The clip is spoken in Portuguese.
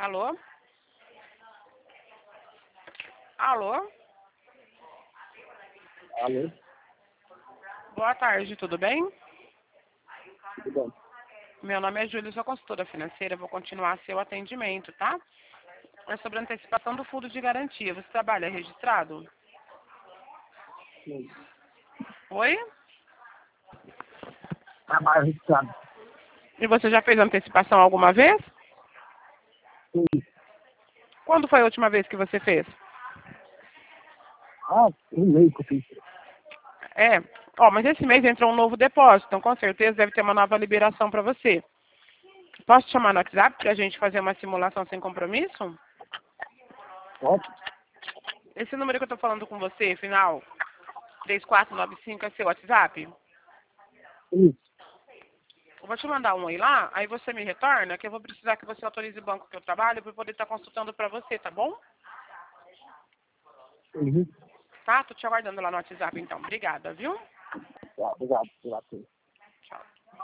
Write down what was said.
Alô? Alô? Alô? Boa tarde, tudo bem? Tudo bom? Meu nome é Júlia, sou consultora financeira, vou continuar seu atendimento, tá? É sobre a antecipação do fundo de garantia. Você trabalha registrado? Sim. Oi? Trabalho registrado. E você já fez antecipação alguma vez? Sim. Quando foi a última vez que você fez? Um mês que eu fiz. É. Ó, mas esse mês entrou um novo depósito, então com certeza deve ter uma nova liberação para você. Posso te chamar no WhatsApp para a gente fazer uma simulação sem compromisso? Ótimo. Esse número que eu tô falando com você, final 3495, é seu WhatsApp? Isso. Eu vou te mandar um aí lá, aí você me retorna, que eu vou precisar que você autorize o banco que eu trabalho para eu poder estar consultando para você, tá bom? Uhum. Tá? Tô te aguardando lá no WhatsApp então. Obrigada, viu? Tá, obrigado. Obrigado. Tchau.